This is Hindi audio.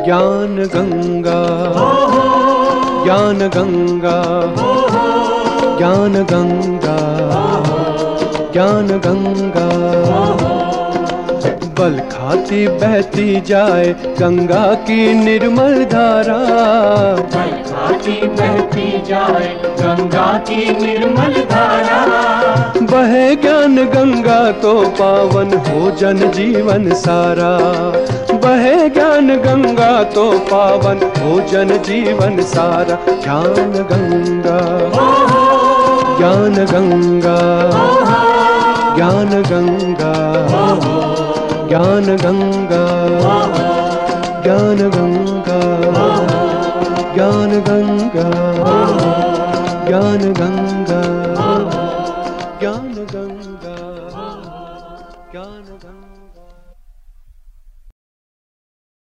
ज्ञान गंगा ज्ञान गंगा ज्ञान गंगा ज्ञान गंगा बल खाती बहती जाए गंगा की निर्मल धारा। बल खाती बहती जाए गंगा की निर्मल धारा। बहे ज्ञान गंगा तो पावन हो जन जीवन सारा। बहे ज्ञान गंगा तो पावन हो जन जीवन सारा। ज्ञान गंगा ज्ञान गंगा ज्ञान गंगा ज्ञान गंगा ज्ञान गंगा ज्ञान गंगा ज्ञान गंगा ज्ञान गंगा ज्ञान गंगा।